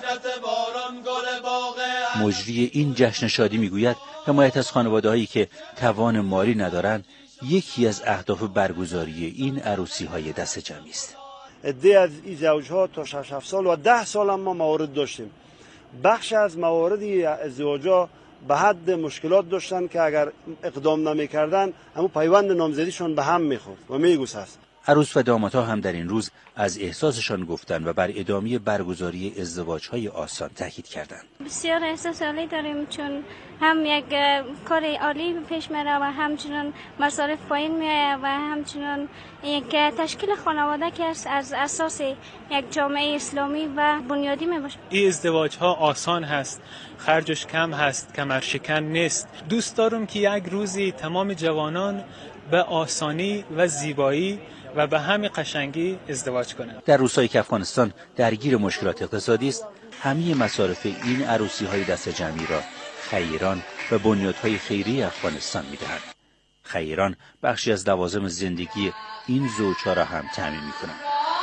مجری این جشن شادی میگوید حمایت از خانواده‌هایی که توان مالی ندارند یکی از اهداف برگزاری این عروسی‌های دست جمعی است. عده از این زوج‌ها تا 6 سال و 10 سال هم ما موارد داشتیم. بخش از موارد ازدواج‌ها به حد مشکلات داشتن که اگر اقدام نمی‌کردن همون پیوند نامزدیشون به هم می‌خورد و می‌گسست. عروس و دامادها هم در این روز از احساسشان گفتند و بر ادامه برگزاری ازدواج‌های آسان تاکید کردند. بسیار احساس عالی داریم چون هم یک کار عالی پیش میره و همچنین مصارف پایین میاد و همچنین یک تشکیل خانواده که از اساس یک جامعه اسلامی و بنیادی میباشه. این ازدواج‌ها آسان هست، خرجش کم هست، کمر شکن نیست. دوست دارم که یک روزی تمام جوانان به آسانی و زیبایی و به همین قشنگی ازدواج کنند. در روزهایی که افغانستان درگیر مشکلات اقتصادی است، همه مصارف این عروسی‌های دست جمعی را خیران و بنیادهای خیریه افغانستان می‌دهند. خیران بخشی از لوازم زندگی این زوج‌ها را هم تامین می‌کنند.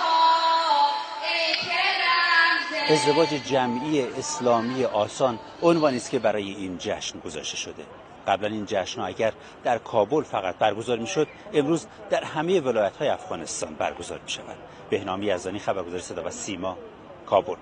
ازدواج جمعی اسلامی آسان عنوانی است که برای این جشن گذاشته شده. قبلا این جشن‌ها اگر در کابل فقط برگزار می‌شد، امروز در همه ولایت‌های افغانستان برگزار می‌شود. بهنام یزدانی، خبرگزاری صدا و سیما، کابل.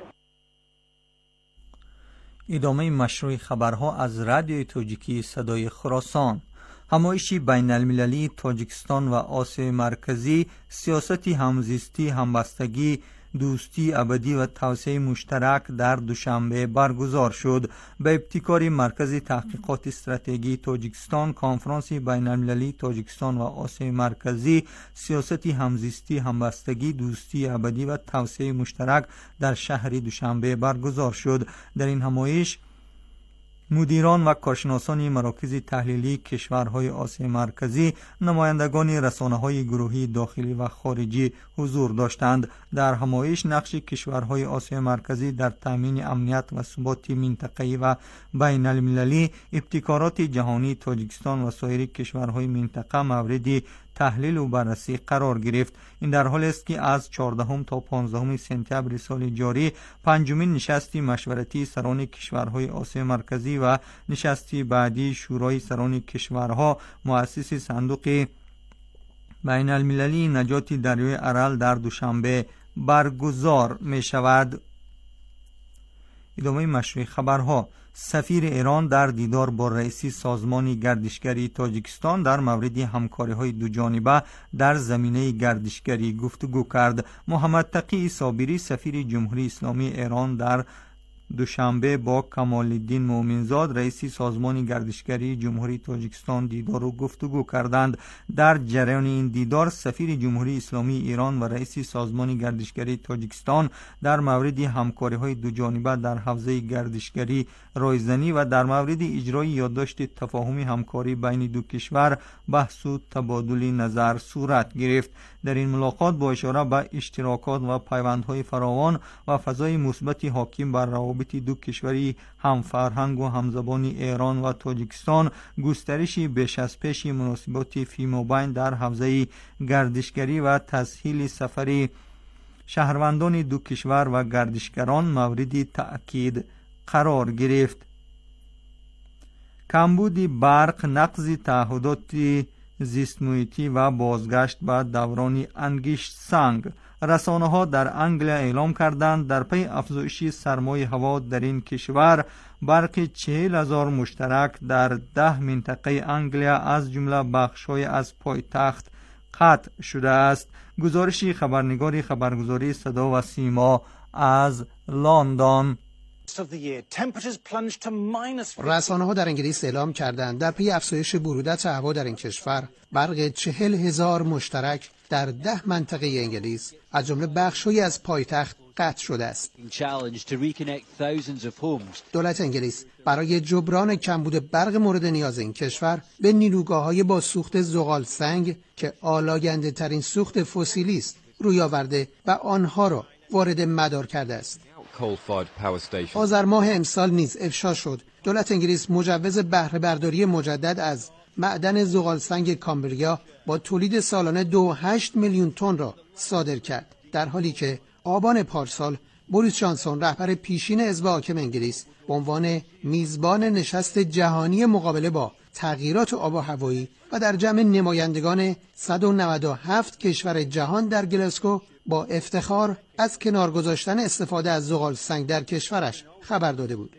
ادامه مشروع خبرها از رادیوی تاجیکی صدای خراسان. همایشی بین المللی تاجیکستان و آسیای مرکزی سیاستی همزیستی، همبستگی، دوستی ابدی و توسعه مشترک در دوشنبه برگزار شد. به ابتکار مرکز تحقیقات استراتژی تاجیکستان، کنفرانس بین المللی تاجیکستان و آسیای مرکزی سیاستی همزیستی، همبستگی، دوستی ابدی و توسعه مشترک در شهر دوشنبه برگزار شد. در این همایش مدیران و کارشناسان مراکز تحلیلی کشورهای آسیای مرکزی، نمایندگان رسانه‌های گروهی داخلی و خارجی حضور داشتند. در همایش نقش کشورهای آسیای مرکزی در تامین امنیت و ثبات منطقه‌ای و بین المللی، ابتکارات جهانی تاجیکستان و سایر کشورهای منطقه مورد تحلیل و بررسی قرار گرفت. این در حالی است که از 14 تا 15 سپتامبر سال جاری پنجمین نشست مشورتی سران کشورهای آسیای مرکزی و نشستی بعدی شورای سران کشورها مؤسس صندوق بین المللی نجات دریای ارال در دوشنبه برگزار می شود. ادامه مشروع خبرها. سفیر ایران در دیدار با رئیس سازمان گردشگری تاجیکستان در مورد همکاری‌های دوجانبه در زمینه گردشگری گفتگو کرد. محمد تقی صابری سفیر جمهوری اسلامی ایران در دوشنبه با کمال الدین مومنزاد رئیس سازمان گردشگری جمهوری تاجیکستان دیدار و گفتگو کردند. در جریان این دیدار سفیر جمهوری اسلامی ایران و رئیس سازمان گردشگری تاجیکستان در مورد همکاری‌های دوجانبه در حوزه گردشگری رایزنی و در مورد اجرای یادداشت تفاهمی همکاری بین دو کشور بحث و تبادل نظر صورت گرفت. در این ملاقات با اشاره به اشتراکات و پیوندهای فراوان و فضای مثبت حاکم بر روابط دو کشوری هم فرهنگ و همزبان ایران و تاجیکستان، گسترشی بیش از پیش مناسبات فیمابین در حوزه گردشگری و تسهیل سفر شهروندان دو کشور و گردشگران مورد تأکید قرار گرفت. کمبود برق، نقض تعهدات زیست محیطی و بازگشت به دوران انگشت سنگ. رسانه‌ها در انگلیا اعلام کردند در پی افزایش سرمایه هوا در این کشور برق 40,000 مشترک در 10 منطقه انگلیا از جمله بخش‌های از پایتخت قطع شده است. گزارش خبرنگار خبرگزاری صدا و سیما از لندن. رسانه‌ها در انگلیس اعلام کردند در پی افزایش برودت هوا در این کشور برق 40,000 مشترک در 10 منطقه انگلیس از جمله بخش‌هایی از پایتخت قطع شده است. دولت انگلیس برای جبران کمبود برق مورد نیاز این کشور به نیروگاه‌های با سوخت زغال سنگ که آلاینده ترین سوخت فسیلی است روی آورده و آنها را وارد مدار کرده است. آذر ماه امسال نیز افشا شد دولت انگلیس مجوز بهره برداری مجدد از معدن زغال سنگ کامبریا با تولید سالانه 2.8 میلیون تن را صادر کرد، در حالی که آبان پارسال بوریس جانسون رهبر پیشین حزب حاکم انگلیس به عنوان میزبان نشست جهانی مقابله با تغییرات آب و هوایی و در جمع نمایندگان 197 کشور جهان در گلاسکو با افتخار از کنار گذاشتن استفاده از زغال سنگ در کشورش خبر داده بود.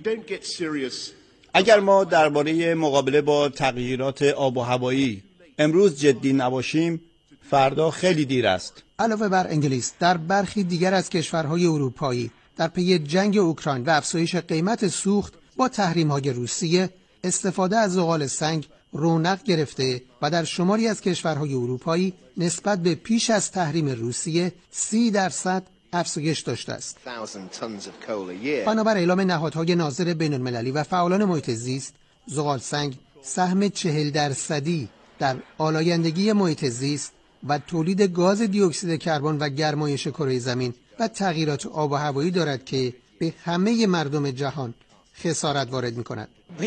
اگر ما درباره مقابله با تغییرات آب و هوایی امروز جدی نباشیم، فردا خیلی دیر است. علاوه بر انگلیس، در برخی دیگر از کشورهای اروپایی در پی جنگ اوکراین و افزایش قیمت سوخت با تحریم‌های روسیه، استفاده از زغال سنگ رونق گرفته و در شماری از کشورهای اروپایی نسبت به پیش از تحریم روسیه 30% افزایش داشته است. بنابر اعلام نهادهای ناظر بین‌المللی و فعالان محیط زیست، زغال سنگ سهم 40% در آلایندگی محیط زیست و تولید گاز دی اکسید کربن و گرمایش کره زمین و تغییرات آب و هوایی دارد که به همه مردم جهان خسارت وارد می‌کند.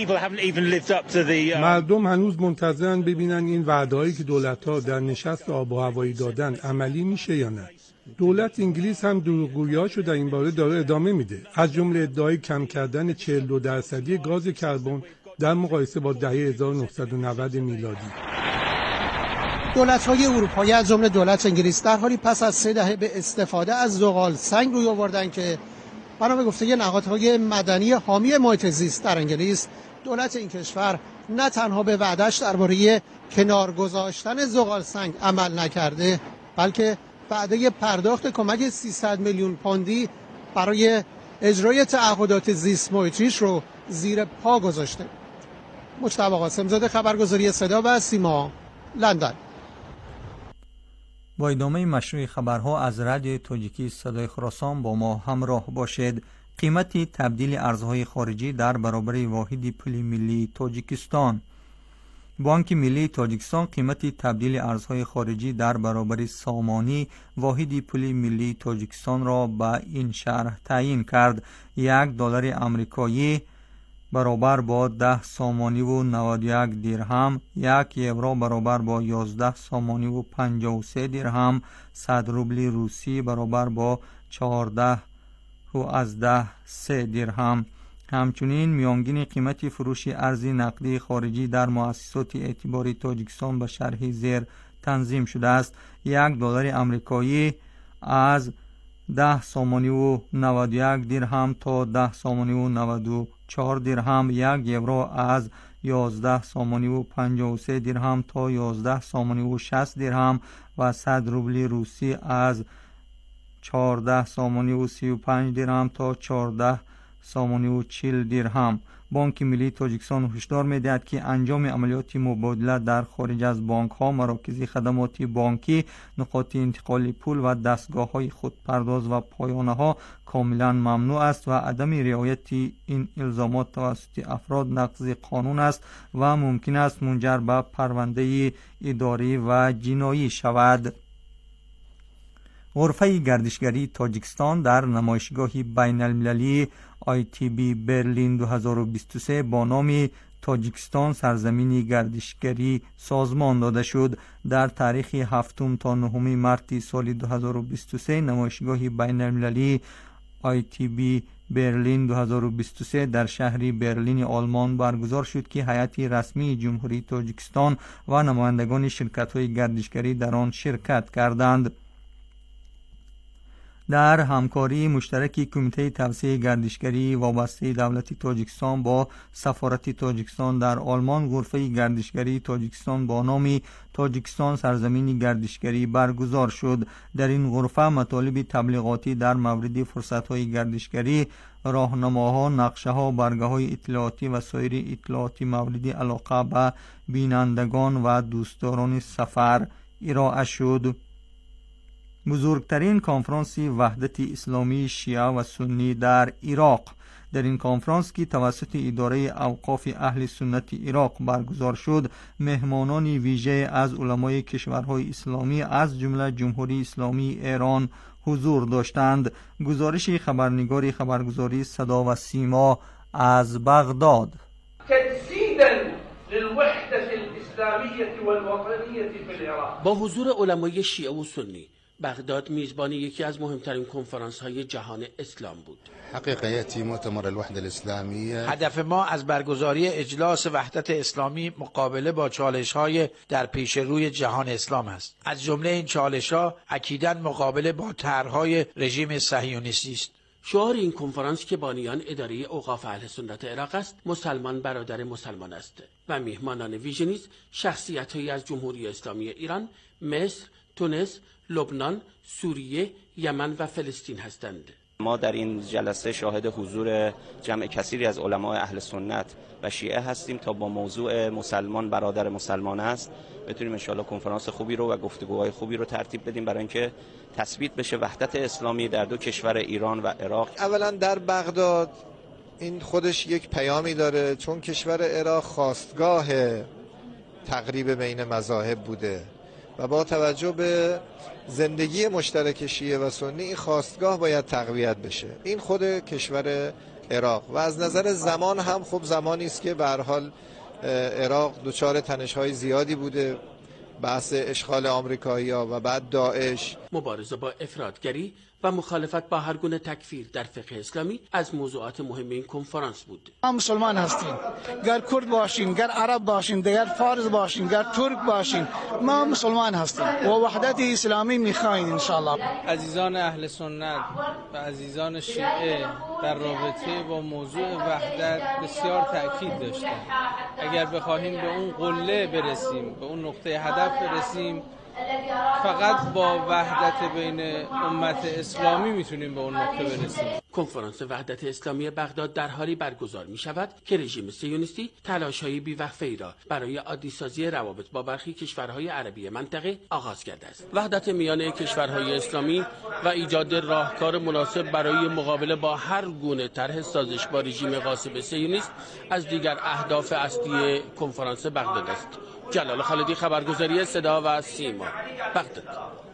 مردم هنوز منتظرن ببینن این وعده‌هایی که دولت‌ها در نشست آب و هوایی دادن عملی میشه یا نه. دولت انگلیس هم دروغگویی‌هاشو در این باره داره ادامه میده، از جمله ادعای کم کردن 42% گاز کربن در مقایسه با دهه 1990 میلادی. دولت‌های اروپایی از جمله دولت انگلیس در حالی پس از 3 دهه به استفاده از زغال سنگ روی آوردن که بنا به گفته نهادهای مدنی حامی محیط زیست در انگلیس، دولت این کشور نه تنها به وعده‌اش درباره کنار گذاشتن زغال سنگ عمل نکرده، بلکه وعده پرداخت کمک 300 میلیون پوندی برای اجرای تعهدات زیست محیطیش رو زیر پا گذاشته. مجتبی قاسم‌زاده، خبرگزاری صدا و سیما، لندن. با ادامه مشروع خبرها از رادیو تاجیکی صدای خراسان با ما همراه باشید. قیمت تبدیل ارزهای خارجی در برابر واحد پول ملی تاجیکستان. بانک ملی تاجیکستان قیمت تبدیل ارزهای خارجی در برابر سامانی واحد پول ملی تاجیکستان را به این شرح تعیین کرد: $1 آمریکایی برابر با 10 سامانی و 91 درهم، 1 یورو برابر با 11 سامانی و 53 درهم، 100 روبل روسی برابر با 14 و از 3 درهم. همچنین میانگین قیمت فروش ارز نقدی خارجی در مؤسسات اعتباری تاجیکستان به شرح زیر تنظیم شده است: $1 آمریکایی از 10 سامانی و 91 درهم تا 10 سامانی و 94 درهم، 1 یورو از 11 سامانی و 53 درهم تا 11 سامانی و 60 درهم و 100 روبل روسی از 14 سامانی و 35 درهم تا 14 سامانی و 40 درهم. بانک ملی تاجیکستان هشدار می‌دهد که انجام عملیات مبادله در خارج از بانک‌ها، مراکز خدمات بانکی، نقاط انتقال پول و دستگاه‌های خودپرداز و پایانه‌ها کاملا ممنوع است و عدم رعایت این الزامات توسط افراد نقض قانون است و ممکن است منجر به پرونده اداری و جنایی شود. غرفه گردشگری تاجیکستان در نمایشگاه بین المللی ITB برلین 2023 با نام تاجیکستان سرزمین گردشگری سازمان داده شد. در تاریخ 7 تا 9 مارس سال 2023 نمایشگاه بین المللی ITB برلین 2023 در شهر برلین آلمان برگزار شد که هیئت رسمی جمهوری تاجیکستان و نمایندگان شرکت‌های گردشگری در آن شرکت کردند. در همکاری مشترک کمیته توسعه گردشگری وابسته دولت تاجیکستان با سفارت تاجیکستان در آلمان، غرفه گردشگری تاجیکستان با نام تاجیکستان سرزمین گردشگری برگزار شد. در این غرفه مطالب تبلیغاتی در مورد فرصت‌های گردشگری، راهنماها، نقشه‌ها، برگه‌های اطلاعاتی و سایر اطلاعاتی مورد علاقه به بینندگان و دوستداران سفر ارائه شد. بزرگترین کنفرانس وحدت اسلامی شیعه و سنی در عراق. در این کنفرانس که توسط اداره اوقاف اهل سنت عراق برگزار شد، مهمانان ویژه از علمای کشورهای اسلامی از جمله جمهوری اسلامی ایران حضور داشتند. گزارش خبرنگار خبرگزاری صدا و سیما از بغداد. با حضور علمای شیعه و سنی، بغداد میزبان یکی از مهمترین کنفرانس‌های جهان اسلام بود. حقیقتی مؤتمر الوحده الاسلامیه. هدف ما از برگزاری اجلاس وحدت اسلامی مقابله با چالش‌های در پیش روی جهان اسلام است. از جمله این چالش‌ها اکیداً مقابله با طرح‌های رژیم صهیونیستی است. شعار این کنفرانس که بانیان اداره اوقاف اهل سنت عراق است، مسلمان برادر مسلمان است و میهمانان ویژه نیز شخصیت‌هایی از جمهوری اسلامی ایران، مصر، تونس، لبنان، سوریه، یمن و فلسطین هستند. ما در این جلسه شاهد حضور جمع کثیری از علمای اهل سنت و شیعه هستیم تا با موضوع مسلمان برادر مسلمان است بتونیم انشاءالله کنفرانس خوبی رو و گفتگوهای خوبی رو ترتیب بدیم برای اینکه تثبیت بشه وحدت اسلامی در دو کشور ایران و عراق. اولا در بغداد این خودش یک پیامی داره، چون کشور عراق خواستگاه تقریب بین مذاهب بوده و با توجه به زندگی مشترک شیعه و سنی این خواستگاه باید تقویت بشه. این خود کشور عراق و از نظر زمان هم خب زمانی است که به هر حال عراق دچار تنش‌های زیادی بوده، بحث اشغال آمریکایی‌ها و بعد داعش. مبارزه با افراطگری و مخالفت با هر گونه تکفیر در فقه اسلامی از موضوعات مهم این کنفرانس بود. ما مسلمان هستیم، گر کرد باشین، گر عرب باشین، گر فارس باشین، گر ترک باشین، ما مسلمان هستیم و وحدت اسلامی می‌خوایم ان شاء الله. عزیزان اهل سنت و عزیزان شیعه در رابطه با موضوع وحدت بسیار تأکید داشتند. اگر بخواهیم به اون قله برسیم، به اون نقطه هدف برسیم، فقط با وحدت بین امت اسلامی میتونیم به اون نقطه برسیم. کنفرانس وحدت اسلامی بغداد در حالی برگزار می شود که رژیم صهیونیستی تلاش‌های بی‌وقفه‌ای را برای عادی‌سازی روابط با برخی کشورهای عربی منطقه آغاز کرده است. وحدت میان کشورهای اسلامی و ایجاد راهکار مناسب برای مقابله با هر گونه طرح سازش با رژیم غاصب صهیونیست از دیگر اهداف اصلی کنفرانس بغداد است. جلال خالدی، خبرگزاری صدا و سیما، بغداد.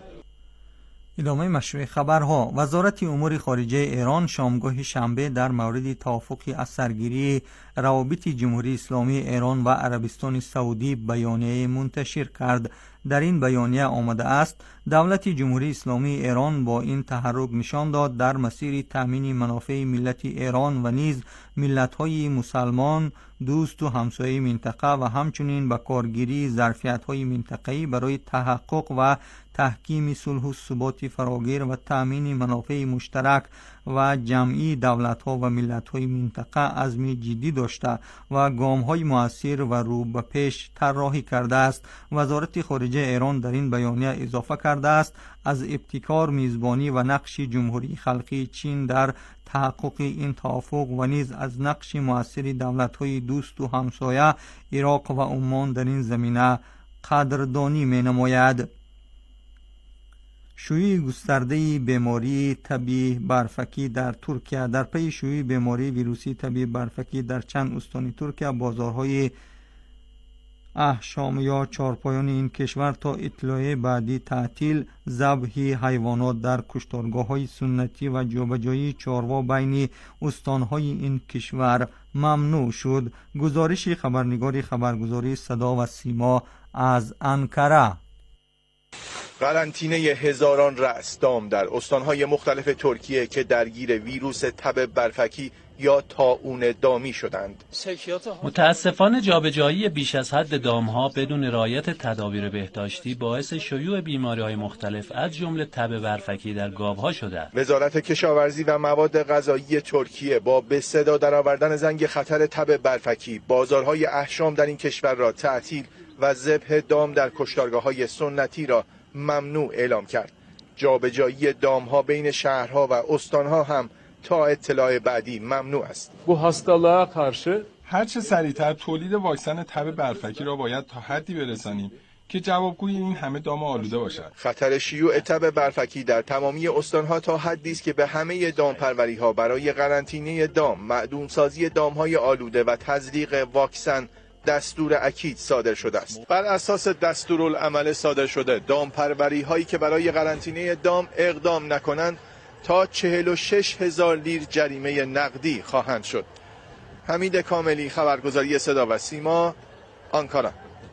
ادامه مشروع خبرها. وزارت امور خارجه ایران شامگاه شنبه در مورد توافقی از سرگیری روابط جمهوری اسلامی ایران و عربستان سعودی بیانیه منتشر کرد. در این بیانیه آمده است دولت جمهوری اسلامی ایران با این تحرک نشان داد در مسیر تامین منافع ملت ایران و نیز ملت‌های مسلمان دوست و همسایه منطقه و همچنین به کارگیری ظرفیت‌های منطقه‌ای برای تحقق و تحکیم صلح و ثبات فراگیر و تامین منافع مشترک و جمعی دولت‌ها و ملت‌های منطقه عزم جدی داشته و گام‌های مؤثر و رو به پیش طراحی کرده است. وزارت خارجه ایران در این بیانیه اضافه کرده است از ابتکار، میزبانی و نقش جمهوری خلقی چین در تحقق این توافق و نیز از نقش مؤثر دولت‌های دوست و همسایه عراق و عمان در این زمینه قدردانی می‌نماید. شیوع گسترده بیماری تبی برفکی در ترکیه. در پی شیوع بیماری ویروسی تبی برفکی در چند استان ترکیه، بازارهای احشام یا چارپایان این کشور تا اطلاع بعدی تعطیل ذبح حیوانات در کشتارگاه‌های سنتی و جابجایی چاروا بین استان‌های این کشور ممنوع شد. گزارش خبرنگار خبرگزاری صدا و سیما از انکره. قرنطینه هزاران رأس دام در استانهای مختلف ترکیه که درگیر ویروس تب برفکی یا طاعون دامی شدند. متاسفانه جابجایی بیش از حد دامها بدون رعایت تدابیر بهداشتی باعث شیوع بیماری‌های مختلف از جمله تب برفکی در گاوها شده است. وزارت کشاورزی و مواد غذایی ترکیه با به صدا درآوردن زنگ خطر تب برفکی بازارهای احشام در این کشور را تعطیل و ذبح دام در کشتارگاه‌های سنتی را ممنوع اعلام کرد. جابجایی دامها بین شهرها و استانها هم تا اطلاع بعدی ممنوع است. هر چه سریعتر تولید واکسن تب برفکی را باید تا حدی برسانیم که جوابگوی این همه دام آلوده باشد. خطر شیوع تب برفکی در تمامی استانها تا حدی است که به همه دامپروری‌ها برای قرنطینه دام، معدومسازی دام‌های آلوده و تزریق واکسن دستور اکید صادر شده است. بر اساس دستورالعمل صادر شده، دامپروری‌هایی که برای قرنطینه دام اقدام نکنند تا 46,000 لیر جریمه نقدی خواهند شد. حمید کاملی، خبرگزاری صدا و سیما، آنکارا.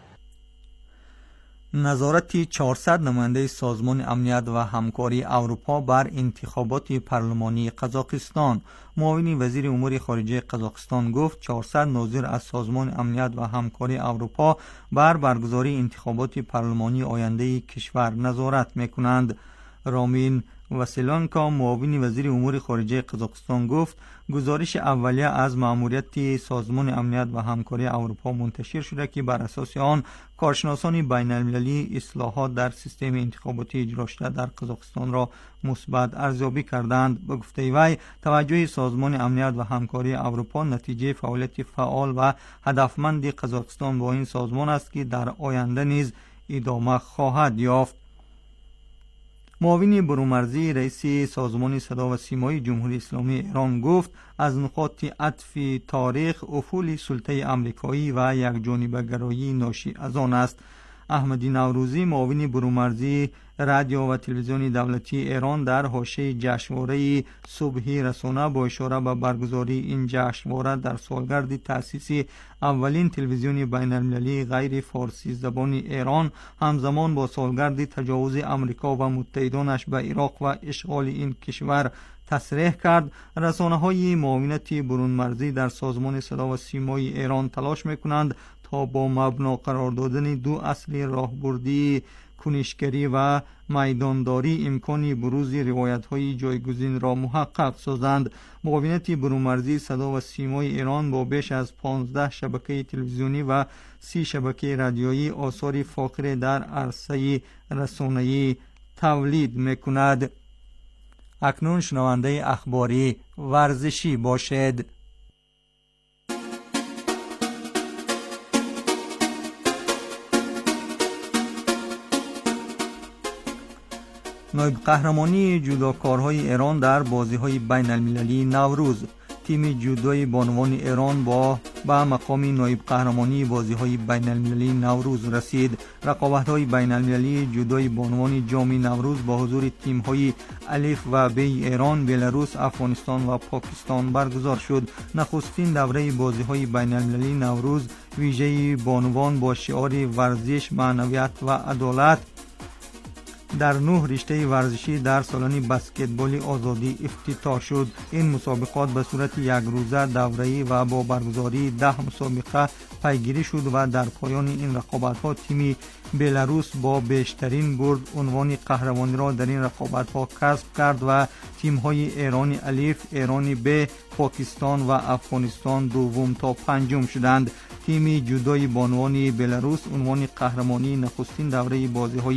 نظارت 400 نماینده سازمان امنیت و همکاری اروپا بر انتخابات پارلمانی قزاقستان. معاون وزیر امور خارجه قزاقستان گفت 400 ناظر از سازمان امنیت و همکاری اروپا بر برگزاری انتخابات پارلمانی آینده کشور نظارت می‌کنند. رامین واسیلانکا، معاون وزیر امور خارجه قزاقستان گفت گزارش اولیه از مأموریت سازمان امنیت و همکاری اروپا منتشر شده که بر اساس آن کارشناسان بین المللی اصلاحات در سیستم انتخاباتی اجرا شده در قزاقستان را مثبت ارزیابی کردند. به گفته وی توجه سازمان امنیت و همکاری اروپا نتیجه فعالیت فعال و هدفمند قزاقستان با این سازمان است که در آینده نیز ادامه خواهد یافت. معاون برومرزی رئیس سازمان صدا و سیمای جمهوری اسلامی ایران گفت از نقاط عطف تاریخ افول سلطه امریکایی و یکجانبه‌گرایی ناشی از آن است. احمدی نوروزی، معاون برومرزی رادیو و تلویزیون دولتی ایران در حاشیه جشنواره صبحی رسانه با اشاره به برگزاری این جشنواره در سالگرد تأسیس اولین تلویزیون بین المللی غیر فارسی زبان ایران همزمان با سالگرد تجاوز امریکا و متحدانش به عراق و اشغال این کشور تصریح کرد. رسانه‌های معاونت برون مرزی در سازمان صدا و سیمای ایران تلاش می‌کنند تا با مبنا قرار دادن دو اصل راهبردی کنشگری و میدانداری امکانی بروز روایت‌های جایگزین را محقق سازند. معاونت برون مرزی صدا و سیمای ایران با بیش از 15 شبکه تلویزیونی و 30 شبکه رادیویی آثار فاخر در عرصه رسانه‌ای تولید می‌کند. اکنون شنونده اخباری ورزشی باشد. نایب قهرمانی جودوکارهای ایران در بازی‌های بین المللی نوروز. تیم جودوی بانوان ایران به مقام نایب قهرمانی بازی‌های بین المللی نوروز رسید. رقابت‌های بین المللی جودوی بانوان جام نوروز با حضور تیم‌های الف و ب ایران، بلاروس، افغانستان و پاکستان برگزار شد. نخستین دوره بازی‌های بین المللی نوروز ویژه بانوان با شعار ورزش، معنویت و عدالت در 9 رشته ورزشی در سالن بسکتبال آزادی افتتاح شد. این مسابقات به صورت یک روزه دوره‌ای و با برگزاری 10 مسابقه پیگیری شد و در پایان این رقابت‌ها تیم بلاروس با بیشترین برد عنوان قهرمانی را در این رقابت‌ها کسب کرد و تیم‌های ایران الف، ایران ب، پاکستان و افغانستان دوم تا پنجم شدند. تیم جودوی بانوان بلاروس عنوان قهرمانی نخستین دوره بازی‌های